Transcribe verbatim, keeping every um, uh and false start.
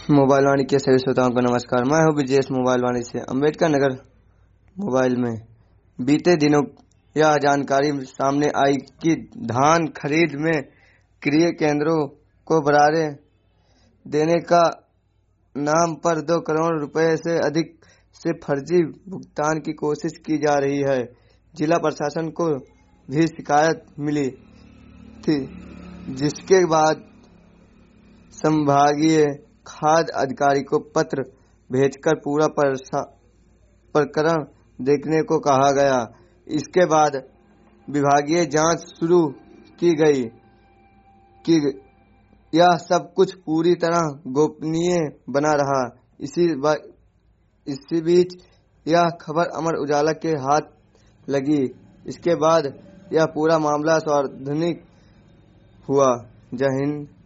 Mobile वाणी के सभी श्रोताओं को नमस्कार। मैं हूं विजेश मोबाइल वाणी से। अम्बेडकर नगर मोबाइल में बीते दिनों यह जानकारी सामने आई कि धान खरीद में क्रय केंद्रों को बढ़ावा देने का नाम पर दो करोड़ रुपए से अधिक से फर्जी भुगतान की कोशिश की जा रही है। जिला प्रशासन को भी शिकायत मिली थी, जिसके बाद संभागीय खाद्य अधिकारी को पत्र भेजकर पूरा प्रकरण देखने को कहा गया। इसके बाद विभागीय जांच शुरू की गई कि यह सब कुछ पूरी तरह गोपनीय बना रहा। इसी इसी बीच यह खबर अमर उजाला के हाथ लगी। इसके बाद यह पूरा मामला सार्वजनिक हुआ। जय हिंद।